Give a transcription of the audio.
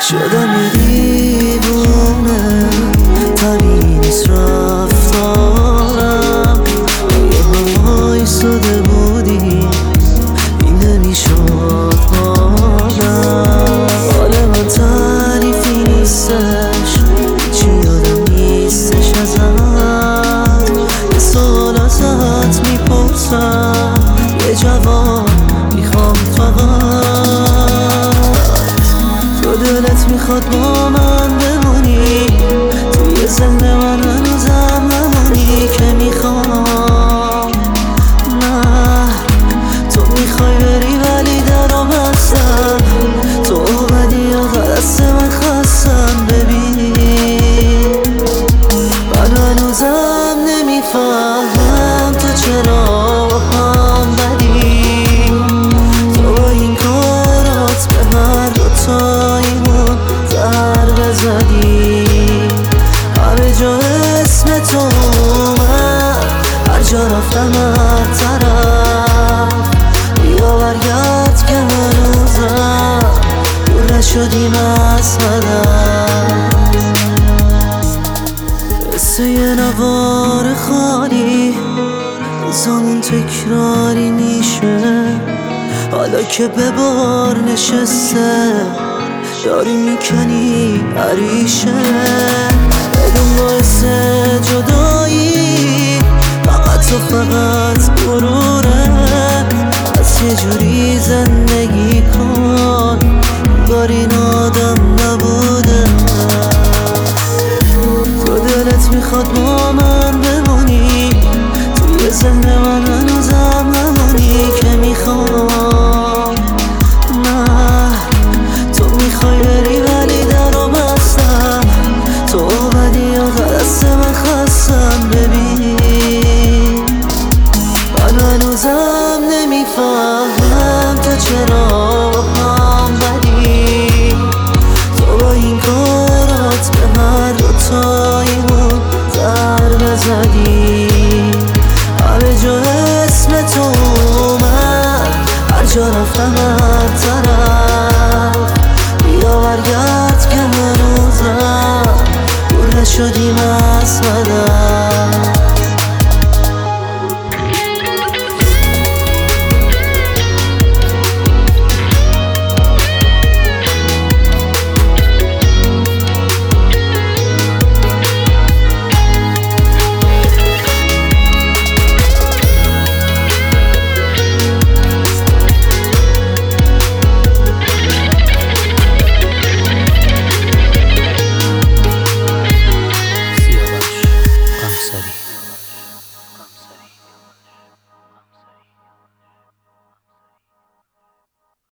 شدم یه دیوونه، طبیعی نیست رفتارم. یه بار وایساده بودی این نمیشد حالم. حال من تعریفی نیستش، چی یادم نیستش ازت. یه سوال ازت میپرسم، یه جواب میخوام فقط. تو دلت میخواد با من بمونی، توی ذهن من هنوزم همونی که میخوام. نه تو میخوای بری ولی درو بستم، تو اومدی یا دست من خستم. ببین من هنوزم نمیفهمم تو چرا با هم بدی. تو با این کارات به هر دوتاییمون ضربه زدی. همه جا اسم تو اومد، هر جا رفتم هر طرف. بیا برگرد که هنوزم دور نشدیم از هدف. قصه یه نوار خالی زمان تکراری میشه، حالا که به بار نشسته داری میکنی عریشه. بدون باعث جدایی فقط تو فقط غروره. از یه جوری زندگی کن انگار این آدم نبوده. تو دلت میخواد با من بمونی، توی ذهن من هنوزم همونی که میخوام. نه تو میخوای بری ولی درو بستم، تو اومدی یا دست من خستم. ببین من هنوزم نمیفهمم تو چرا با هم بدی. تو با این کارات به هر دوتاییمون ضربه زدی. همه جا اسم تو اومد، هر جا رفتم هر طرف. بیا برگرد که هنوزم دور نشدیم از هدف.